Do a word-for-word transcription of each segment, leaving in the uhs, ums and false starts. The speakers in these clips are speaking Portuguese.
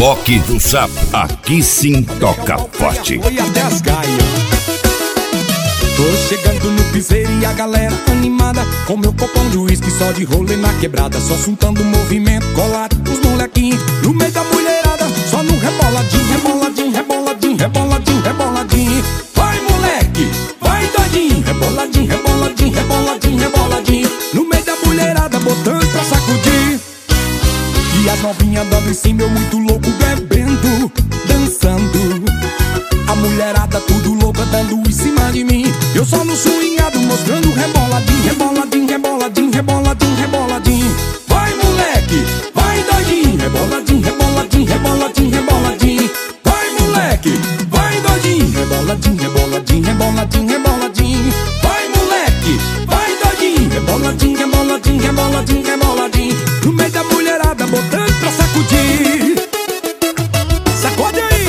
Reboque do Sapo, aqui sim toca forte. Foi até as gaias. Tô chegando no piseiro e a galera animada, com meu copão de uísque só de rolê na quebrada, só juntando movimento, colado os molequinhos no meio da mulherada, só no reboladinho, reboladinho, reboladinho, reboladinho, reboladinho. Vai moleque, vai doidinho, reboladinho, reboladinho, reboladinho, reboladinho, no meio da mulherada botando pra sacudir. E as novinhas dando em cima, eu muito louco bebendo, dançando. A mulherada tudo louca dando em cima de mim, eu só no swingado mostrando reboladinho, reboladinho, reboladinho, reboladinho, reboladinho. Vai moleque, vai doidinho, reboladinho, reboladinho, reboladinho, reboladinho. Vai moleque, vai doidinho, reboladinho, reboladinho, reboladinho, reboladinho. Vai moleque, vai doidinho, reboladinho, reboladinho, reboladinho, reboladinho, no meio da mulherada botando pra sacudir. Sacode aí!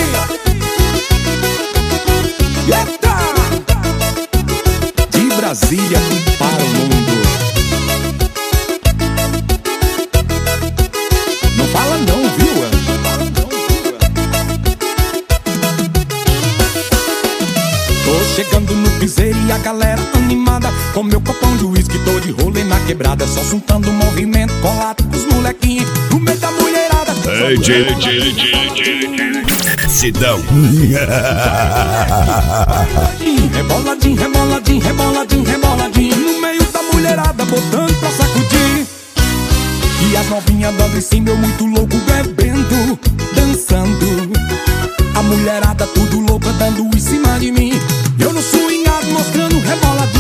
Eita! De Brasília para o mundo. Não fala não, viu? Tô chegando no piseiro e a galera animada, com meu copão de uísque, tô de rolê na quebrada, só juntando movimento, colado com os molequinhos no meio da mulherada. Ei, tira, tira, tira, tira. Sidão. Reboladinho, reboladinho, reboladinho, reboladinho, no meio da mulherada botando pra sacudir. E as novinhas dando em cima, eu muito louco bebendo, dançando. A mulherada tudo louca dando em cima de mim, eu no swingado mostrando reboladinho.